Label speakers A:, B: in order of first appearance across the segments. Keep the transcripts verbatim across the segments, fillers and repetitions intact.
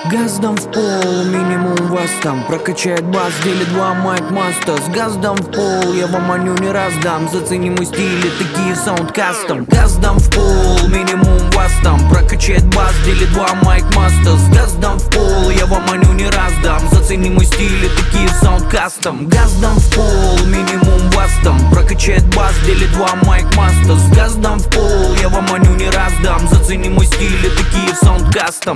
A: Газ дам в пол, минимум вас там прокачает бас, делит два майк маста. С газ дам в пол, я вам маню не раздам. Зацени мой стиль, такие саунд кастом. Газ дам в пол, минимум вас там прокачает бас, делит два майк маста. С газ дам в пол, я вам маню не раздам. Зацени мой стиль, такие саунд кастом. Газ дам в пол, минимум вас там прокачает бас, делит два майк маста. С газ дам в пол, я вам маню не раздам. Зацени мой стиль, такие саунд кастом.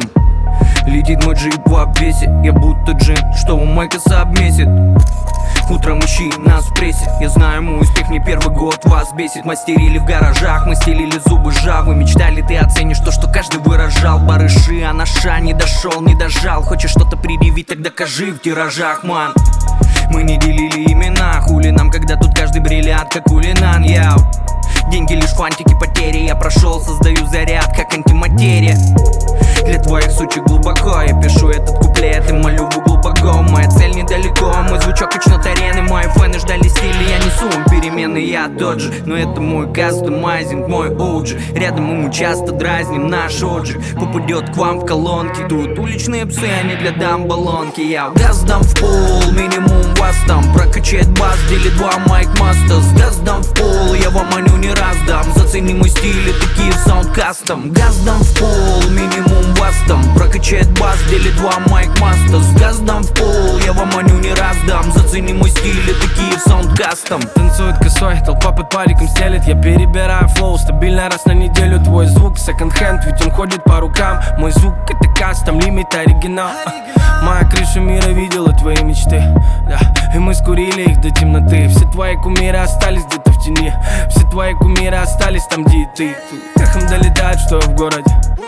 A: Летит мой джип в обвесе, я будто джин, что у Майкоса обмесит. Утром ищи нас в прессе, я знаю, мой успех не первый год вас бесит. Мастерили в гаражах, мы стелили зубы жавы. Мечтали, ты оценишь то, что каждый выражал. Барыши, а наша не дошел, не дожал. Хочешь что-то предъявить, так докажи в тиражах, ман. Мы не делили имена, хули нам, когда тут каждый бриллиант, как улинан, яу. Деньги лишь фантики, потери, я прошел, создаю заряд, как антиматерия. Для твоих сучек глубоко, я пишу этот куплет и молю в глубоко. Моя цель недалеко, мой звучок точно арены. Мои фэны ждали стиля, я несу им перемены, я тот же. Но это мой кастомайзинг, мой оуджи. Рядом ему часто дразним наш отжиг. Попадет к вам в колонки, тут уличные псы, они для дам баллонки. Я газ дам в пол, минимум вас там прокачает бас, делит два майк маста. С газ дам в пол, я вам маню не раздам. Зацени мой стиль, такие саунд кастом. Газ дам в пол, минимум вас там прокачает бас, делит два майк маста. С газ дам в пол, я вам маню не раздам. Зацени мой стиль, такие саунд кастом.
B: Танцует косой, толпа под париком стелит. Я перебираю флоу, стабильно раз на неделю. Твой звук секонд-хенд, ведь он ходит по рукам. Мой звук это кастом, лимит оригинал. Моя крыша мира видела твои мечты, да. И мы скурили их до темноты. Все твои кумиры остались где-то в тени. Все твои кумиры остались там, где и ты. Эхом долетает, что я в городе.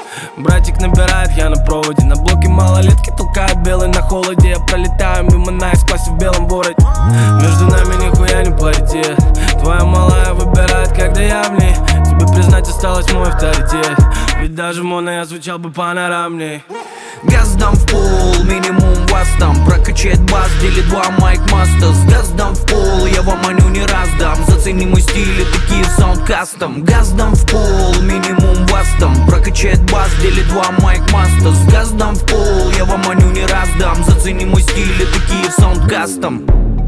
B: Братик набирает, я на проводе. На блоке малолетки толкают белый на холоде. Я пролетаю мимо наисквозь в белом вороте. Между нами нихуя не паритет. Твоя малая выбирает, когда я в ней. Тебе признать осталось мой авторитет. Ведь даже моно я звучал бы панорамней.
A: Газ дам в пол, минимум вас там прокачает бас, делит два майк маста. С газ дам в пол, я вам маню не раздам. Зацени мой стиль, такие саунд кастом. Газ дам в пол, минимум вас там прокачает бас, делит два майк маста. С газ дам в пол, я вам маню не раздам. Зацени мой стиль, такие саунд кастом.